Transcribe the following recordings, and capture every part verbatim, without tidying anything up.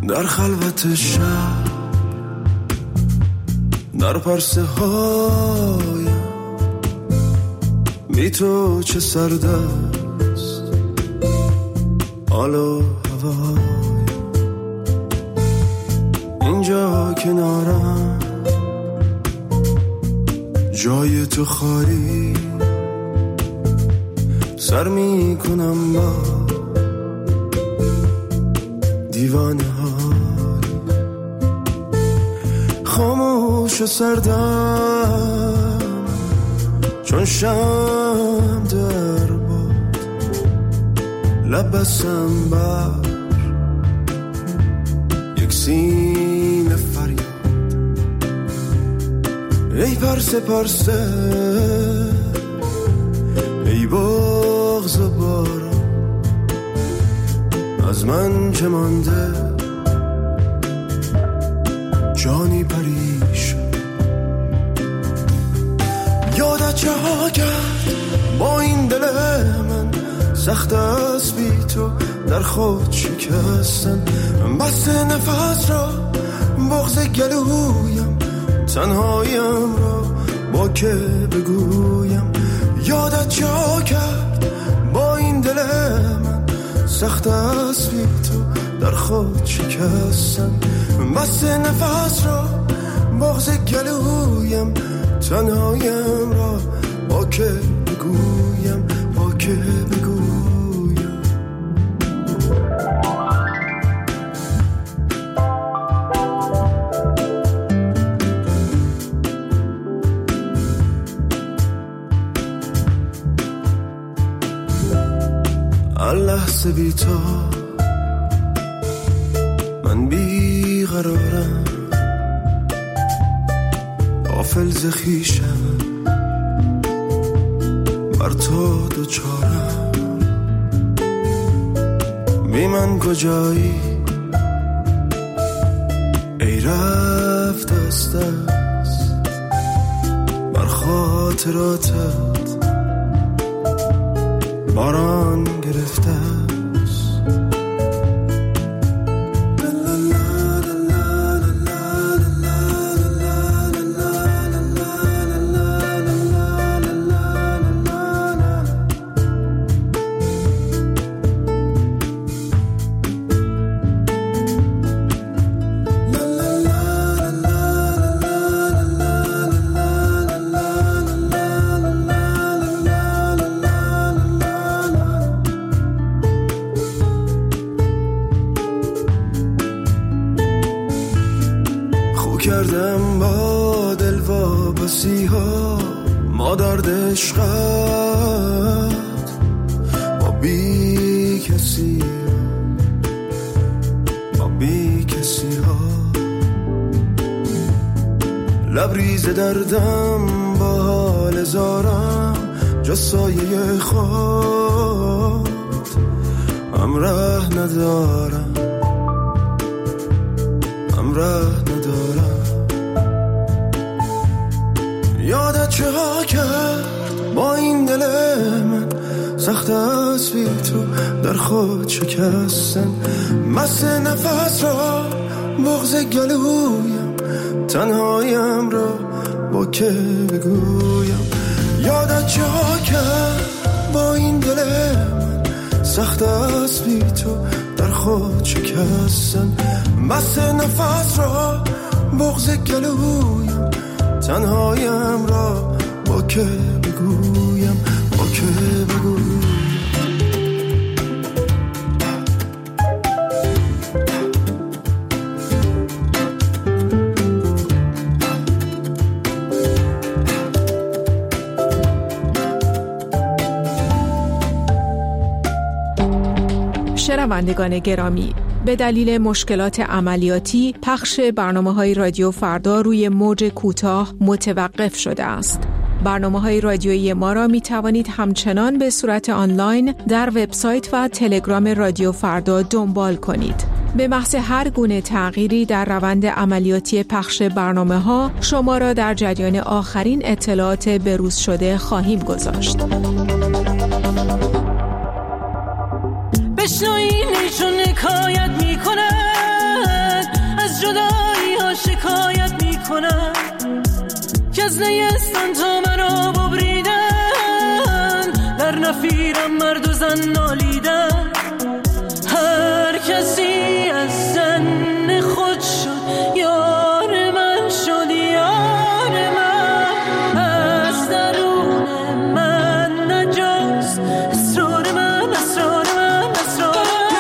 در خلوت شب، در پرسه هایم بی تو چه سرد است حال و هوایم. اینجا کنارم جای تو خالی، سر می کنم با دیوانه های خاموش و سردم چون شم در باد، لب بستم بر یک سینه فریاد. ای پرسه پرسه، ای بغض و باران، از من چه مانده جانی پریشان. یادت چه ها کرد با این دل من، سخت است بی تو در خود شکستن. بس نفس را بغض گلویم، تنهایم را با که بگویم. یادت چه ها کرد با این دل من، سخت است بی تو در خود شکستن. بس نفس را بغض گلویم، تنهایم را با که بگویم، با که بگویم. لحظه بی تو من بی قرارم، غافل ز خویشم، بر تو دوچارم. بی من کجایی ای رفت دست دست، بر خاطراتت باران گرفته است. کردم با دل وابسی ها، ما درد عشقت با بی کسی با بی کسی ها. لبریز دردم با حال زارم، جز سایه خود همراه ندارم، همراه ندارم. یادت چه ها کرد با این دل من، سخت است بی تو در خود شکستن. مست نفس را بغض گلویم، تنهایم را با که بگویم. یادت چه ها کرد با این دل من، سخت است بی تو در خود شکستن. مست نفس را بغض گلویم، تنهایم را با که بگویم، با که بگویم. شنوندگان گرامی، به دلیل مشکلات عملیاتی پخش برنامه‌های رادیو فردا روی موج کوتاه متوقف شده است. برنامه‌های رادیویی ما را می توانید همچنان به صورت آنلاین در وبسایت و تلگرام رادیو فردا دنبال کنید. به محض هر گونه تغییری در روند عملیاتی پخش برنامه‌ها شما را در جریان آخرین اطلاعات بروز شده خواهیم گذاشت. بشنوین ایشون حکایت میکنه میکنن که از نیستان تا مرا ببریدن، در نفیرم مرد و زن نالیدن. هر کسی از زن خود شد یار من شد، یار من از درون من نجاست اسرار من، اسرار من، اسرار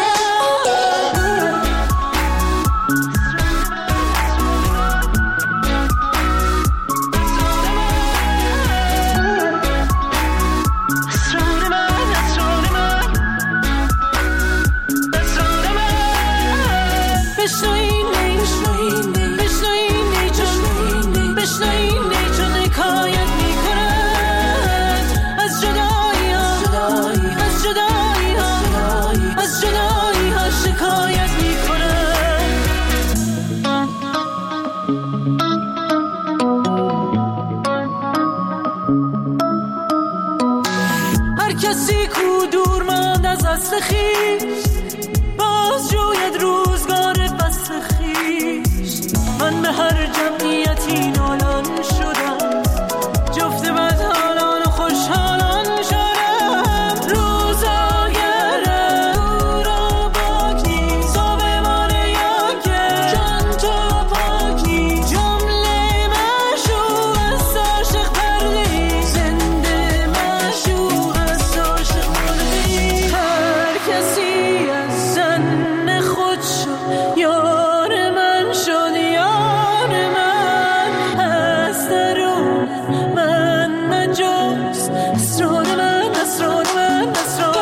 خیش باز جوید روزگار بس خیش. من به هر جمعیتی نالان شدم، جفت بدحالان و خوشحالان شدم. روزاگرم او را پاک نیست، آبمان یاکه جان تو پاک نیست. جمله مشوق است عاشق پرده، زنده مشوق است عاشق مرده. کسی از زن خود شد یار من شد، یار من از درون من نجاست اسرار من، اسرار من، اسرار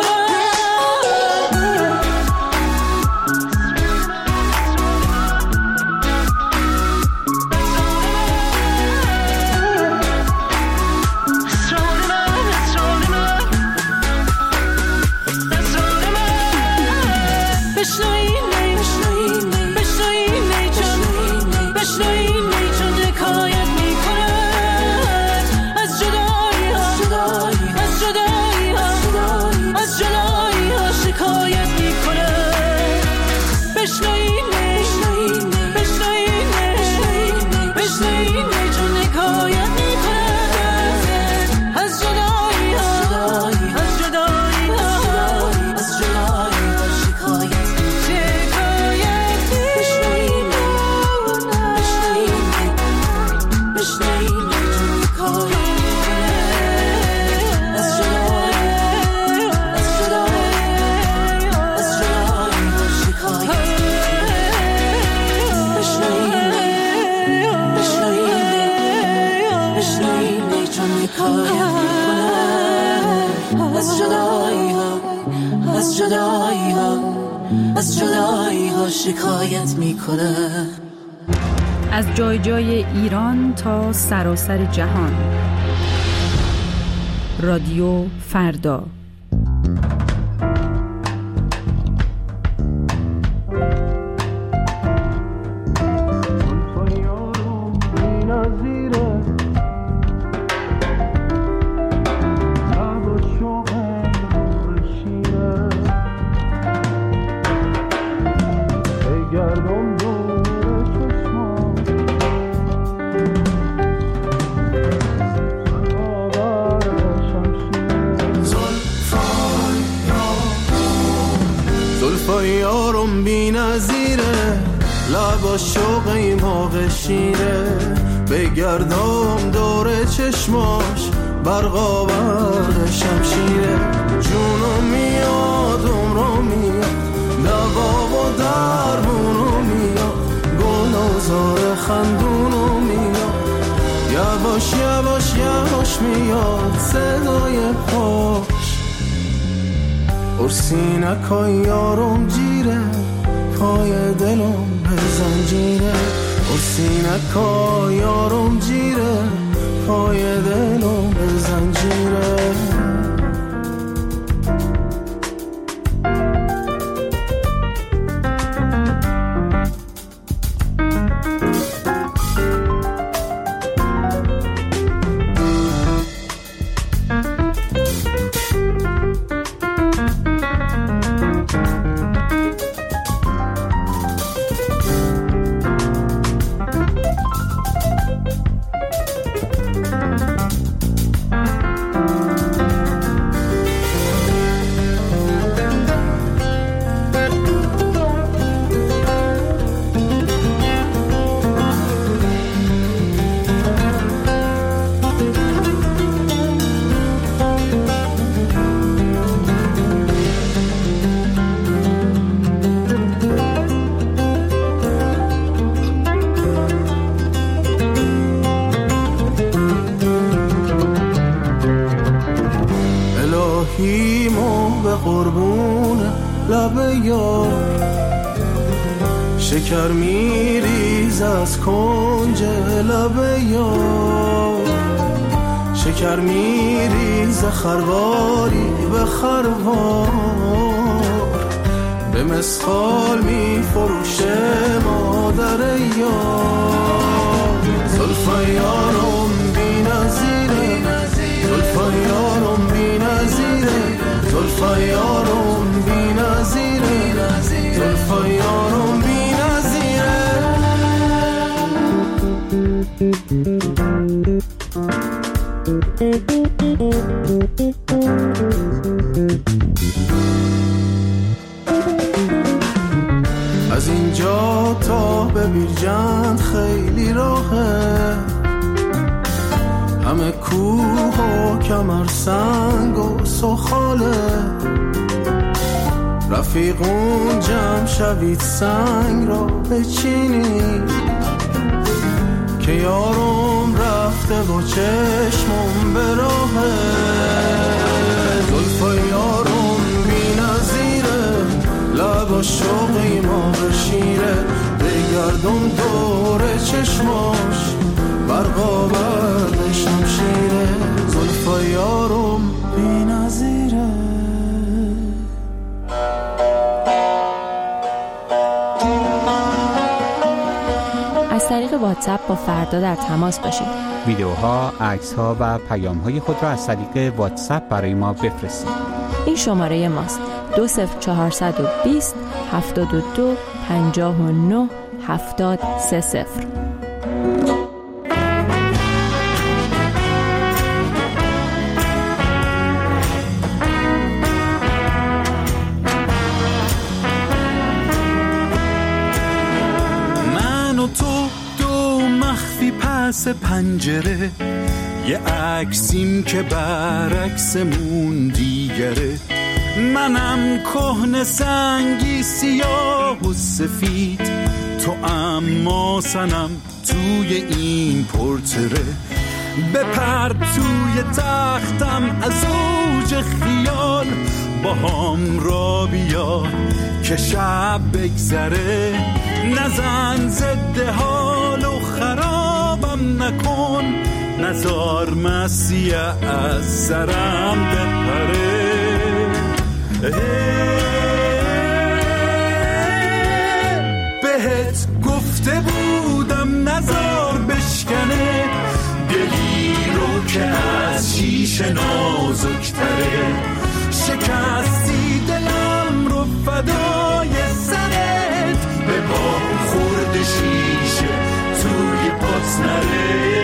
شکایت میکنه. از جای جای ایران تا سراسر جهان، رادیو فردا. یارم بی نظیره، لبا شوقی موقع شیره. بگردم دور چشماش برقا برق شمشیره. جونم میاد عمرم میاد، دوا و درمونم میاد، گل و زار خندونم میاد. یواش یواش یواش میاد صدای پاش. ارسینکای یارم جیره، پای دلم به زنجیره. ارسینکای یارم جیره، پای دلم به زنجیره. راهیم و به قربون لب یار. شکر میریز از کنج لب یار، شکر میریز خرواری به خروار. به مسخال میفروشه مادر یار. زلفای یارم بی نظیره، زلفای یارم بی نظیره، زلفای یارم بی نظیره، زلفای یارم بی نظیره. از اینجا تا به بیرجند خیلی راهه، همه کوه و کمر سنگ و سخاله. رفیقون جمع شوید سنگ را بچینید، که یارم رفته و چشمم به راهه. زلفای یارم بی نظیره، لب شوقی ما بشیره. بگردم دور چشماش برقا برد شمشیره. زلفای یارم بی نظیره. از طریق واتساپ با فردا در تماس باشید. ویدیوها، عکس‌ها و پیام‌های خود را از طریق واتساپ برای ما بفرستید. این شماره ماست: دو صفر چهارصد و بیست هفتاد و دو پنجاه و نه هفتاد سه صفر. پس پنجره یه عکسیم که برعکسمون دیگره. منم کهنه سنگی سیاه و سفید، تو اما سنم توی این پورتره. بپر توی تختم از اوج خیال، با هم را بیا که شب بگذره. نزن زده حال و خرابم نکن، نزار مسیح از سرم بپره. بهت گفته بودم نزار بشکنه، دلی رو که از شیشه نازکتره. شکستی دلم رو فدای سرت، به با خورد شیشه توی پاس نره.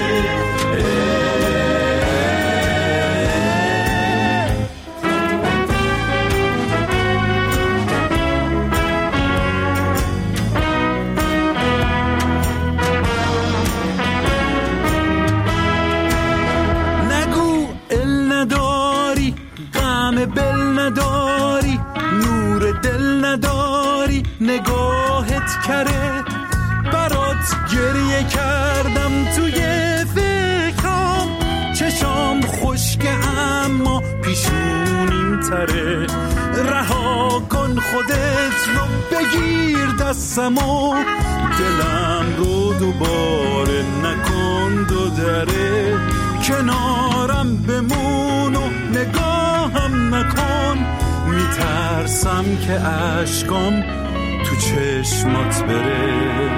نگو ال نداری، غم بل نداری، نور دل نداری، نگاهت کره. برات گریه کردم توی فکرام، چشام خشکه اما پیشونیم تره. رها کن خودت رو بگیر دستمو، دلم رو دوباره نکن دو دره. کنارم بمون و نگاهم نکن، میترسم که اشکام تو چشمات بره.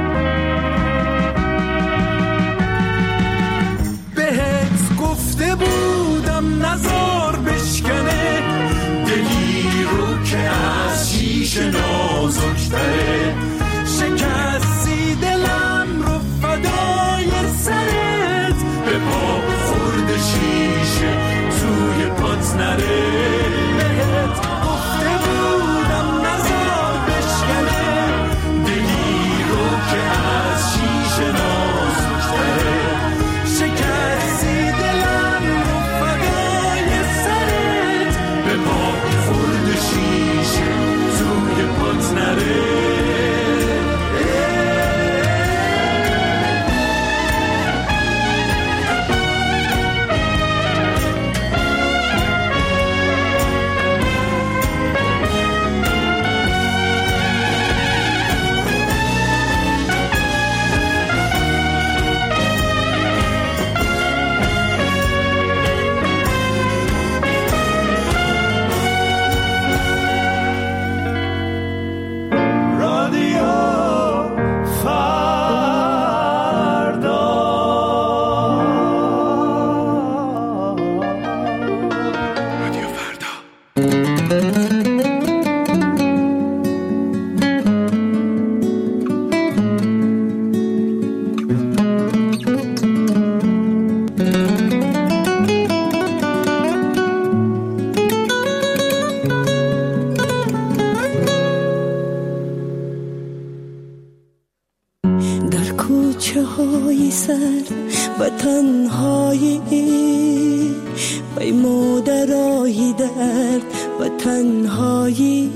بهت گفته بودم نزار بشکنه، دلی رو که از شیشه نازکتره. شکستی دلم رو فدای سرت، به پا خورد شیشه توی پات نره. بهت گفته بودم نزار بشکنه، دلی رو که از شیشه نازکتره. شکستی دلم رو فدای سرت، به پا خورد شیشه توی پات خاکی سر و تنهایی، وای مادرای درد و تنهایی.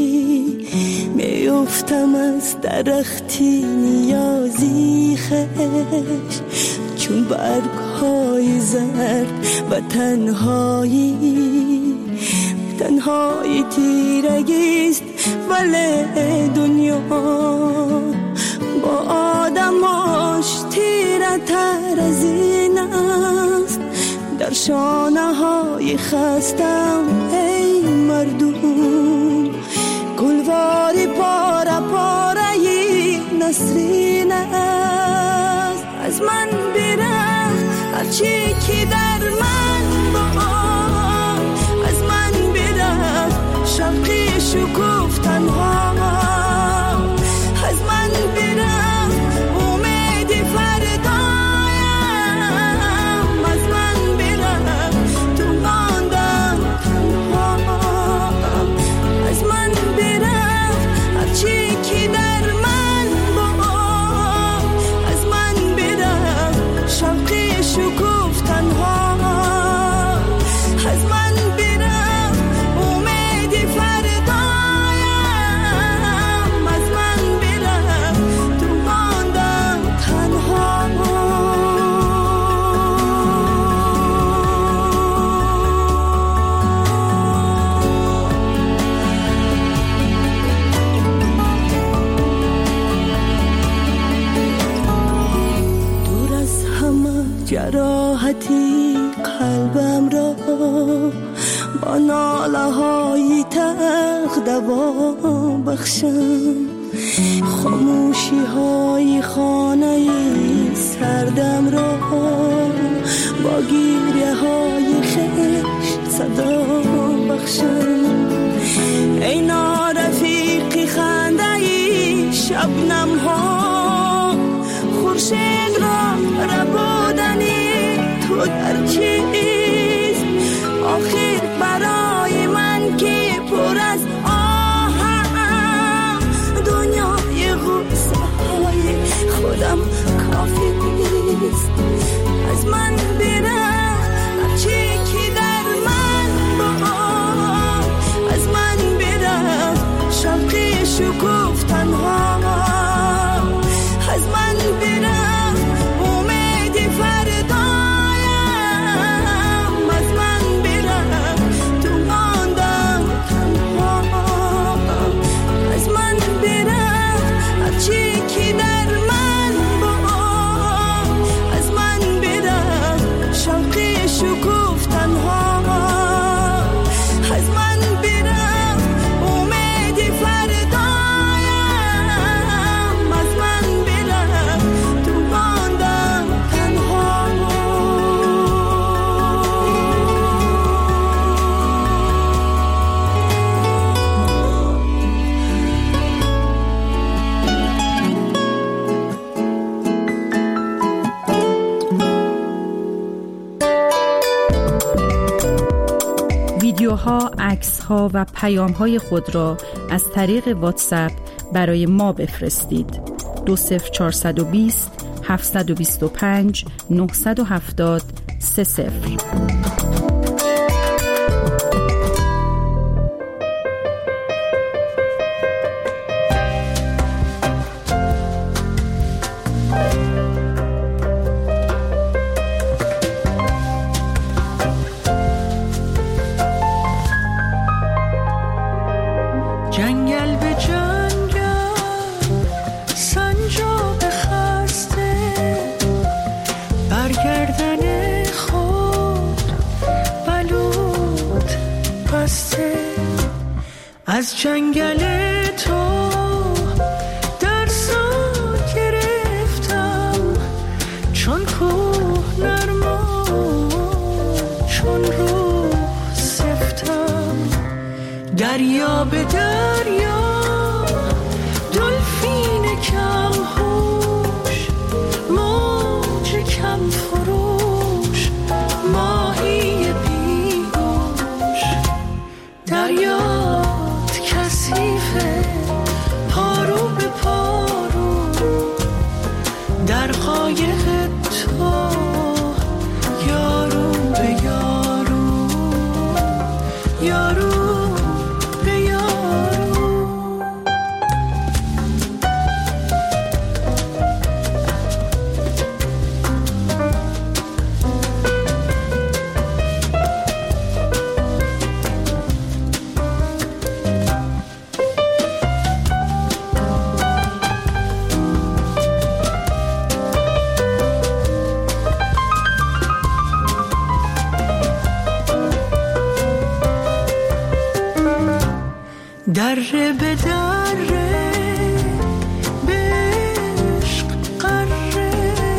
میافتم از درختی نیازی خش، چون برگ‌های زرد و تنهایی. تنهایی تیرگیست ولی دنیا با آدماش تیره تر از این است. در شانه های خستم ای مردم، گلواری پاره پاره نسرین است. از من برخت هرچی که در من با، از من برخت شوقی شکوف تنها. از من برخت امید فردایم، از من برخت تو ماندم تنها. از من برخت هرچی که در من با، از من برخت شوقی شکوف تنها. از من برخت امید فردایم، از من برخت تو ماندم تنها. دور از همه جراحتی قلبم را با ناله های تلخ دوا بخشم. خاموشی های خانه سردم را با گیریه های خشت صدا بخشم. ای نارفیقی خنده ای شبنم ها، خورشید را ربودنی تو در چیست؟ آخر برای من که پر از آهم، دنیای غصه های خودم کافی نیست. از من برخت هرچی که در من با، از من برخت شوقی شکوف تنها. از من برخت امید فردایم، از من برخت تو ماندم تنها. از من برخت هرچی که در من با، از من برخت شوقی شکوف تنها. از من برخت امید فردایم، از من برخت تو ماندم تنها. ویدیوها، عکس‌ها و پیام‌های خود را از طریق واتساپ برای ما بفرستید. دو صفر چهارصد و بیست هفتصد و بیست و پنج نهصد و هفتاد سه صفر. جنگل به جنگل سنجاب خسته، برگردن خود بلود بسته. از جنگل تو درسا گرفتم، چون کوه نرما چون روح سفتم. دریا به دریا دلفین کم هوش، موج کم فروش، ماهی بیگوش. دریات کثیفه پارو به پارو، در قایق یارو به یارو. دره به دره به عشق قره،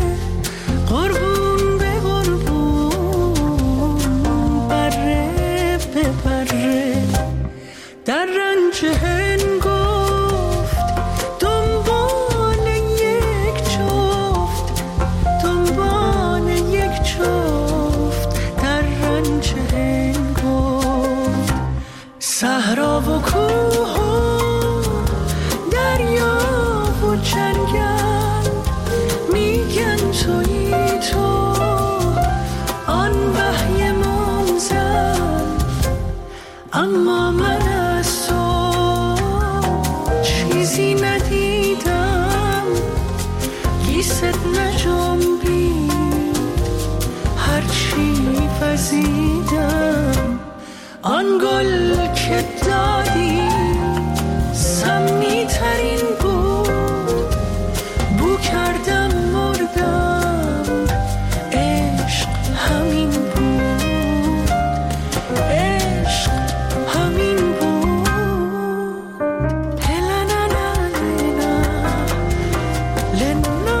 قربون به قربون، بره به بره. در رنج هنگفت دنبال یک جفت، دنبال یک جفت. در رنج هنگفت صحرا و کوه و دریا و جنگل، میگن تویی تو آن وحی منزل. اما من از تو چیزی ندیدم، گیست نجنبید هرچی وزیدم. آن گل که دادی سمی ترین بود، بو کردم مردم، عشق همین بود، عشق همین بود. هلنا لنا لنا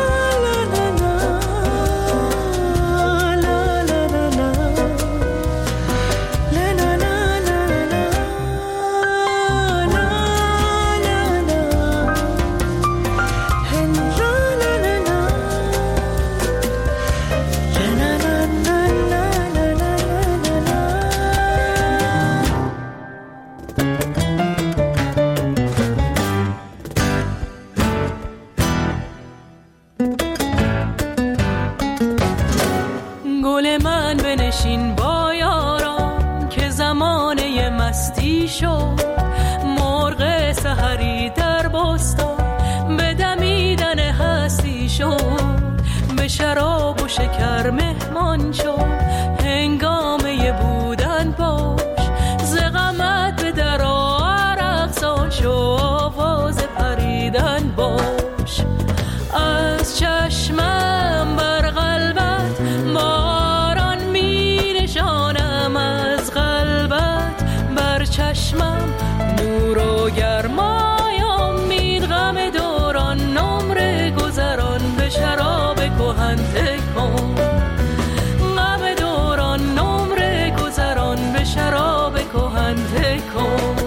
گل من بنشین با یاران که زمانه مستی شد. مرغ سحری در بستان به دمیدن هستی شد. به شراب و شکر مهمان شد، هنگامه بودن باش. ز غمت به در عرق سان شو، آواز پریدن باش. از چشمم بر قلبت باران می نشانم، از قلبت بر چشمم نور و گرمای امید. غم دوران نمره گذران به شراب کهن تکن. غم دوران نمره گذران به شراب کهن تکن.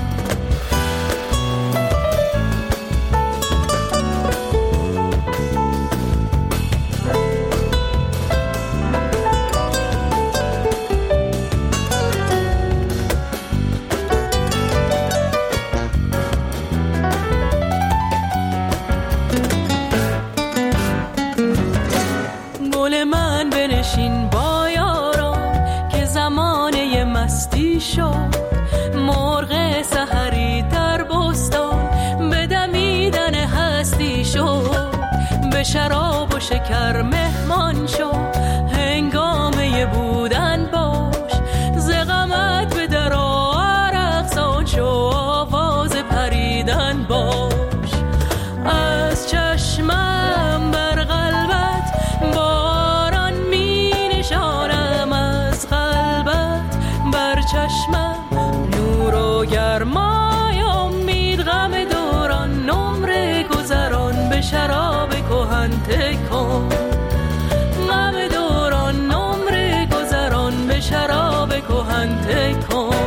بنشین با یاران که زمانه مستی شد. مرغ سحری در بستان به دمیدن هستی شد. به شراب و شکر مهمان شو، هنگامه بودن باش. ز غمت به در عرق سان شو، آواز پریدن باش. از چشمم بر قلبت باران می نشانم، از قلبت بر چشمم نور و گرمای امید. غم دوران نمره گذران به شراب کهن تکن. غم دوران نمره گذران به شراب کهن تکن.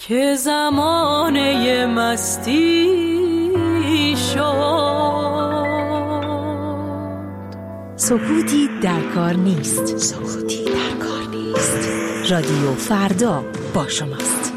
که زمانه مستی شد. سکوتی در کار نیست. سکوتی در کار نیست. رادیو فردا با شماست.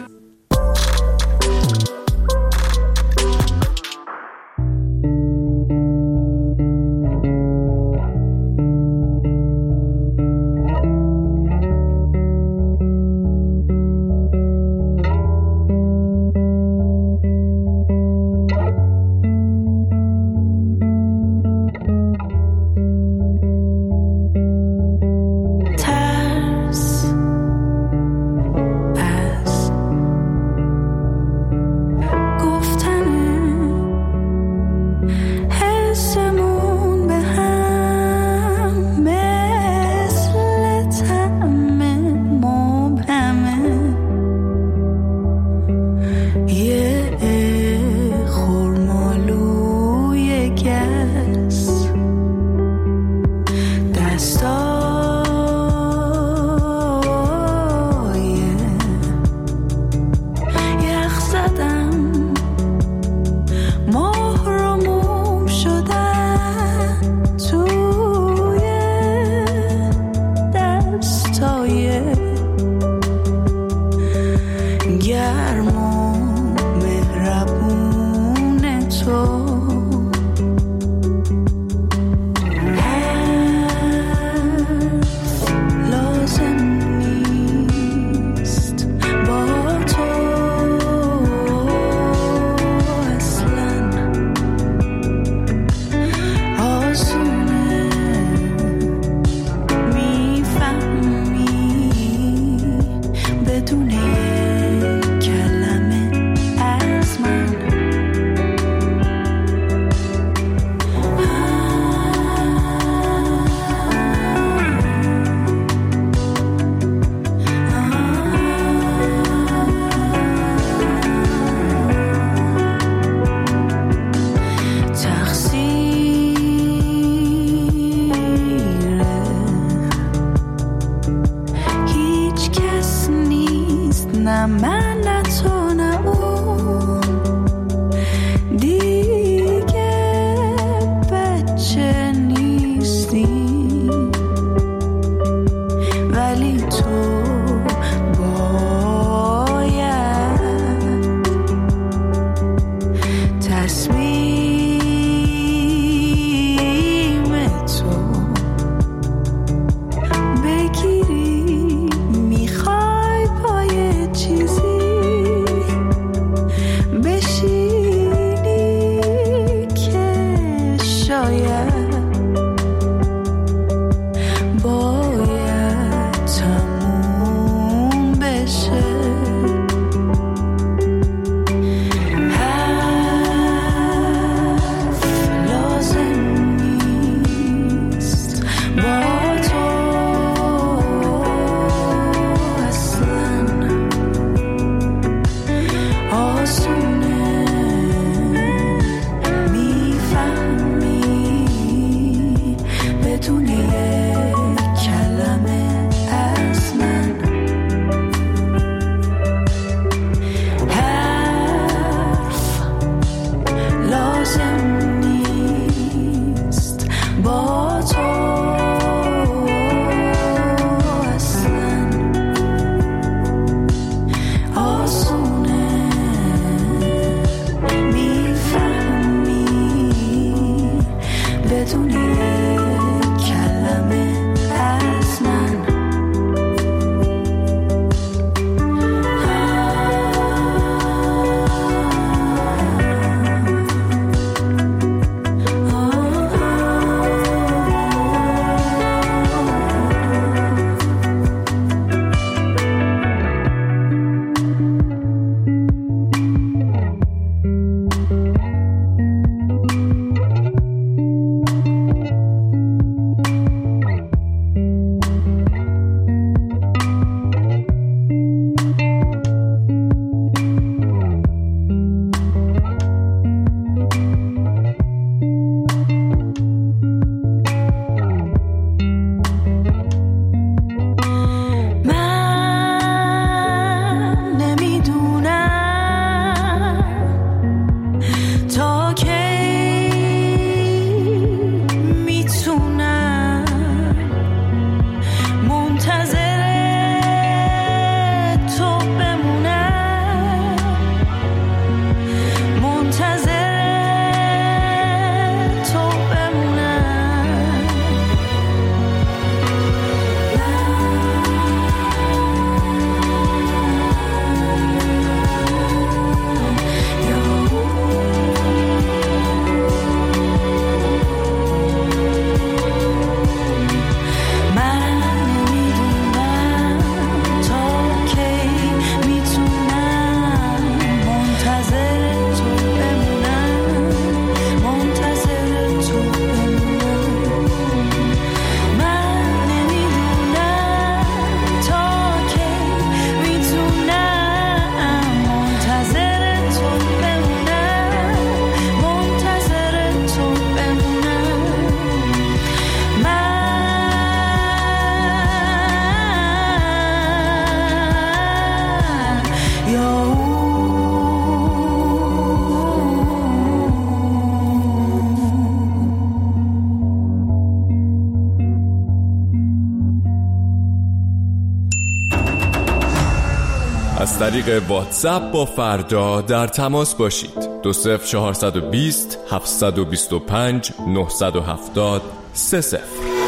از طریق واتساپ با فردا در تماس باشید. دو صفر چهارصد و بیست هفتصد و بیست و پنج نهصد و هفتاد سه صفر.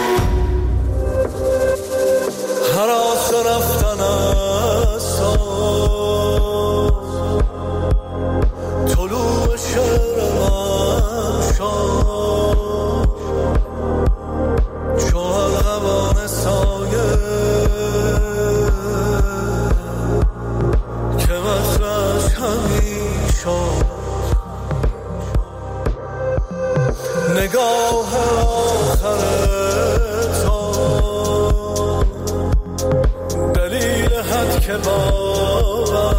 هر آخر رفتن است طلوع شعر من شد چون همان سایه که مطرش همی شد نگاه آخر تو دلیل حد که باور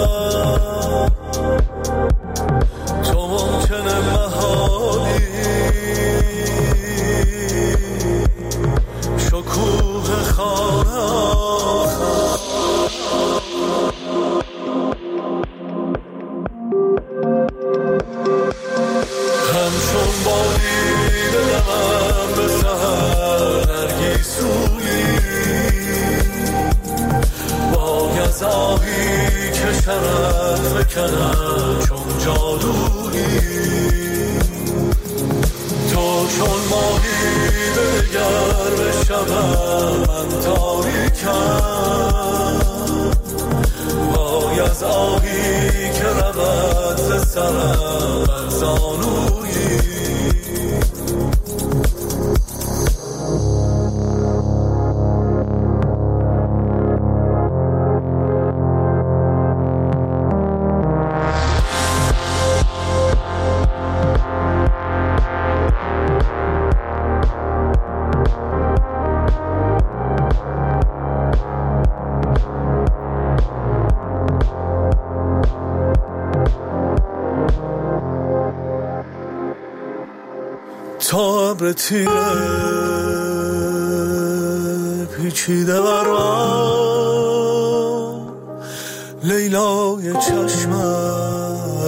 تو ممکنه محالی شکوه خانه آخر همچون بادی به دمم به سهر نرگیسویی باید آهی که شرف بکنم چون جادویی تو چون ماهی بگر به شبم من تاریکم باید آهی که رود ز سرم بر زانویی تا ابر تیره پیچیده بر من لیلای چشمم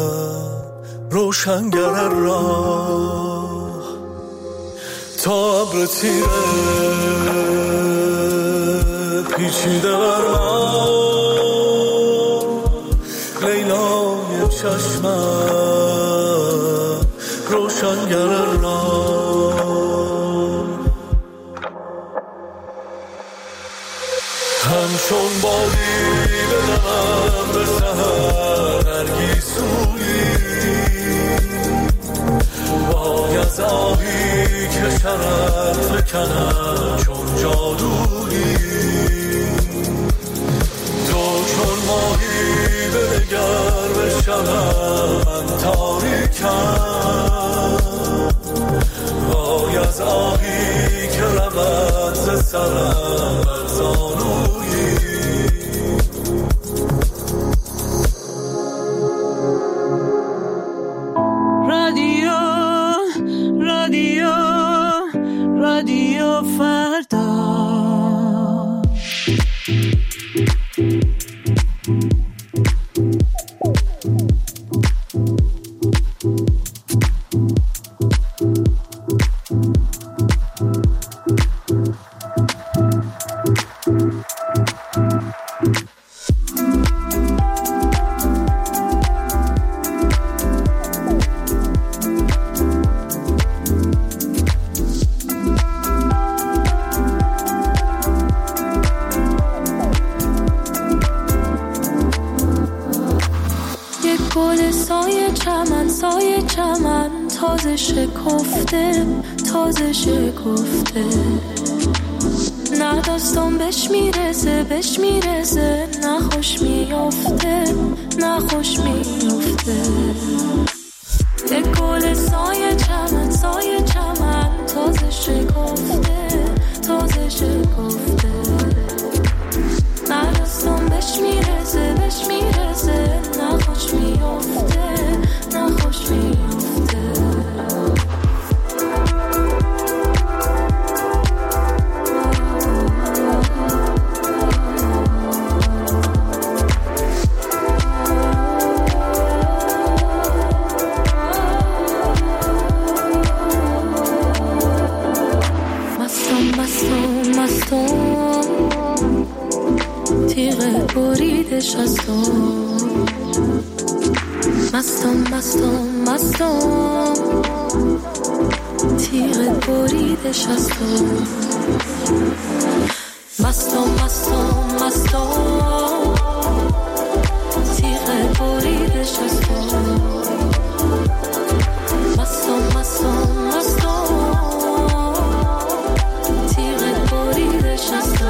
روشنگر راه تا ابر تیره پیچیده بر من لیلای چشمم روشنگر راه همچون بادی به دمم به سهر نرگیسویی باید آهی که شرف بکنم چون جادویی تو چون ماهی بنگر به شبم من تاریکم باید آهی که رود ز سرم بر زانویی رادیو رادیو رادیو فردا تازه شکفته تازه شکفته نه داستان بهش میرسه بهش میرسه نه خوش میافته نه خوش میافته یه گل سایه چمن سایه چمن تازه شکفته تازه شکفته نه داستان بهش میرسه بهش میرسه نه خوش میافته نه خوش میافته تیغ بریدش از تو. مستم مستم مستم تیغ بریدش از تو. مستم مستم مستم تیغ بریدش از تو. مستم مستم مستم تیغ بریدش از تو.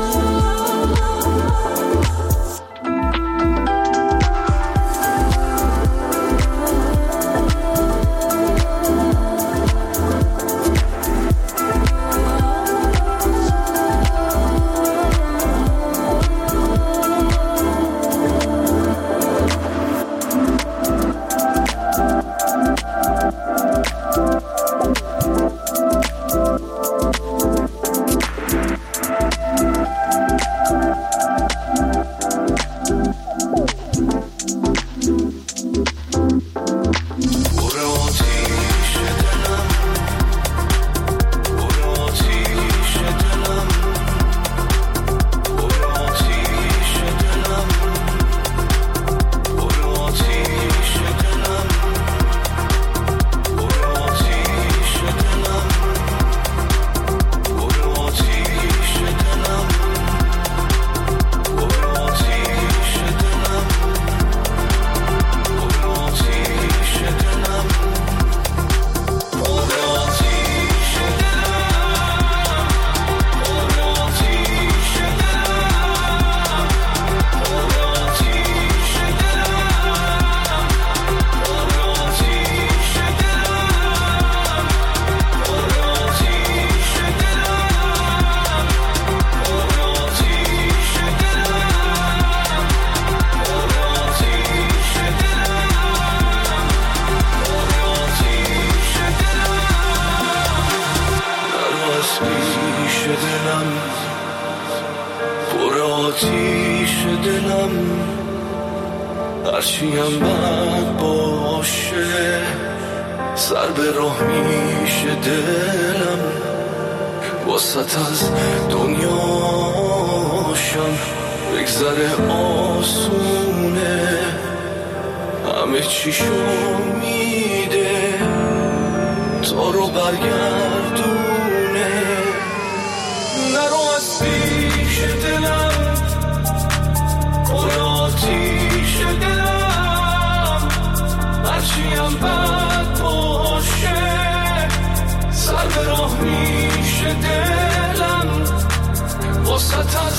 هرچیم بد باشه سر به راه میشه دلم، واسط از دنیاشم بگذره آسونه، همه چیشو میده تا رو برگردونه. نرو از پیش دلم آتیش دلم، هرچیم بد باشه سر به راه میشه دلم، واسط از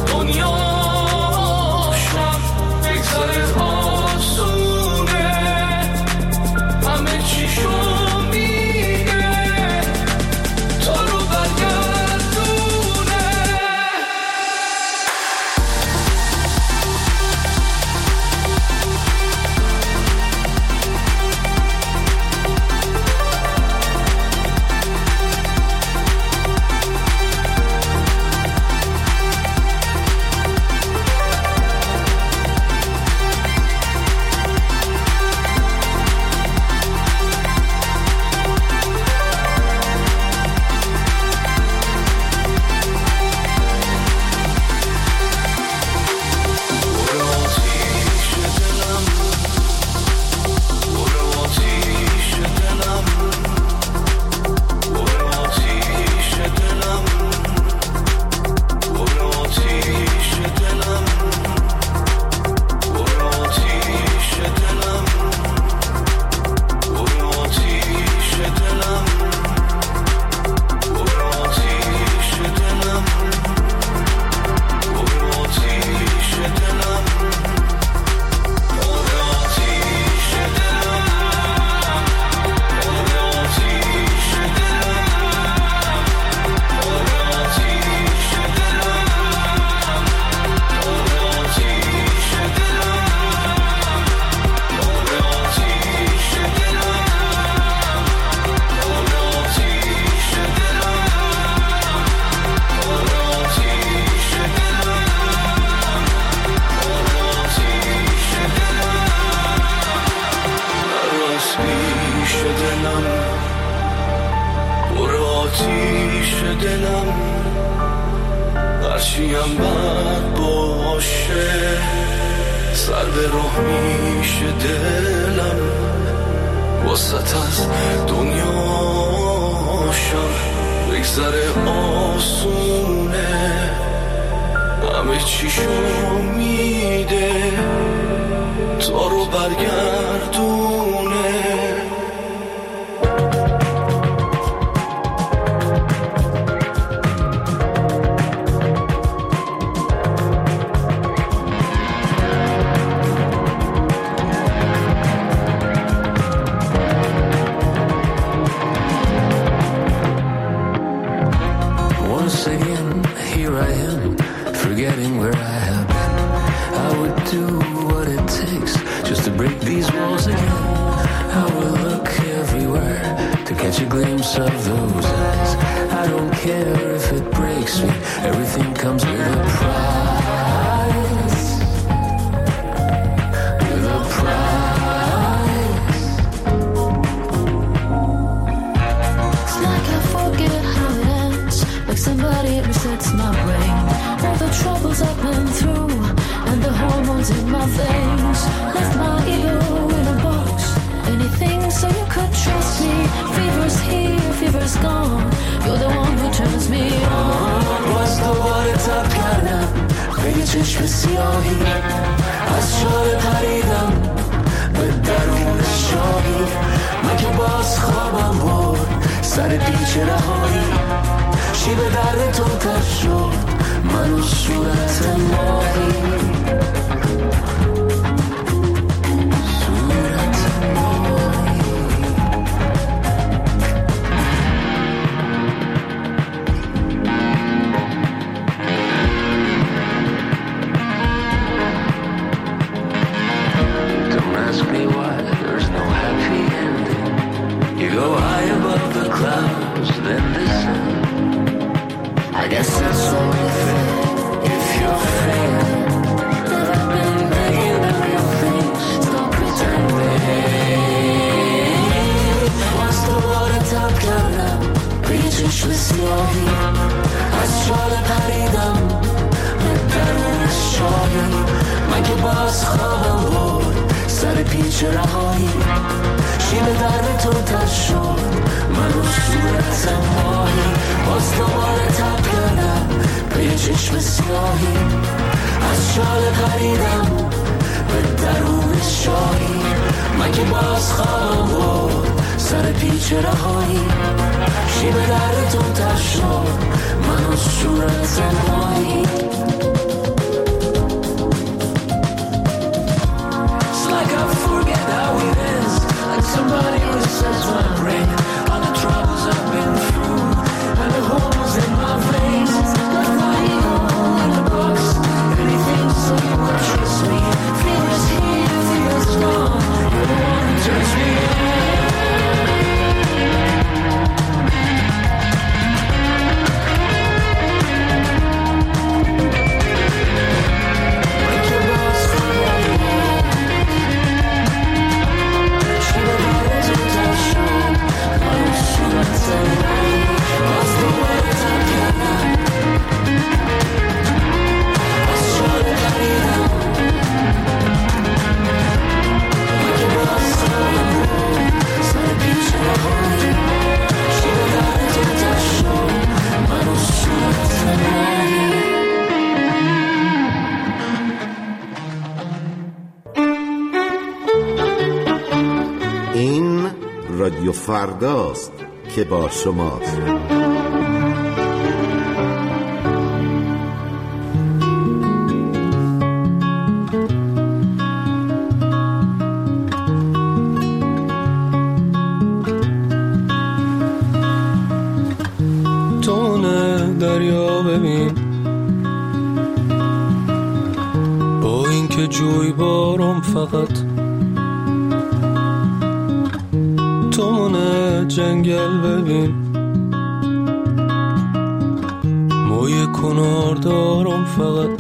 دنیاشم بگذره آسونه، همه چیشو میگه تا رو برگردونه. هرچیم بد باشه سر به راه میشه دلم واسط از دنیاشم بگذره آسونه همه چیشو میده تا رو برگردونه چشم سیاهی از شال پریدم به درون شاهی من که باز خوابم برد سر پیچ رهایی شیب درد تو تر شد من و صورت ماهی از شال پریدم به درون شاهی من که باز خوابم برد سر پیچ رهایی شیب درد تو تر شد من و صورت ماهی باز دوباره تب کردم به یه چشم سیاهی از شال پریدم به درون شاهی من که باز خوابم برد سر پیچ رهایی شیب درد تو تر شد من و صورت ماهی It's like I forget how it is Like somebody resets my brain All the troubles I've been through And the holes in my veins Left my ego in a box Anything so you would trust me Fever's here, fever's gone You're the one who turns me on این رادیو فرداست که با شماست. تونه دریا ببین با اینکه جوی بارم فقط تونه جنگل ببین موی کنار دارم فقط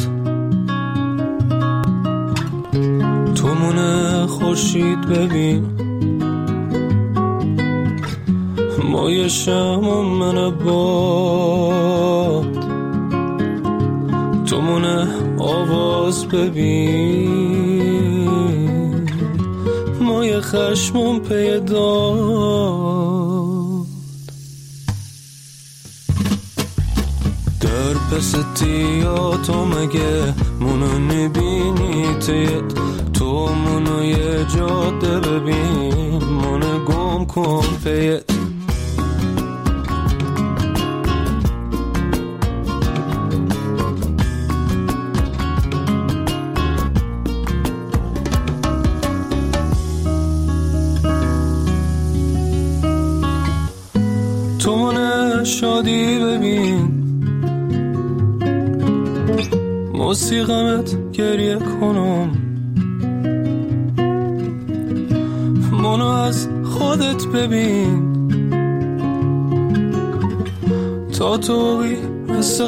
تمونه خورشید ببین مای شم و من باد تو من آواز ببین، مای خشمم پیداد. در پس تیا تو مگه منو نبینی تیت، تو منو یه جاده ببین، منو گم کن پیت. تو من شادی ببین، موسیقمت گریه کنم، منو از خودت ببین، تا توی مثل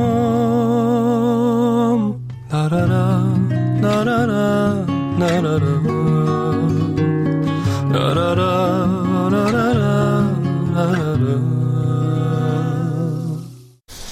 خودم. نرارا نرارا نرارا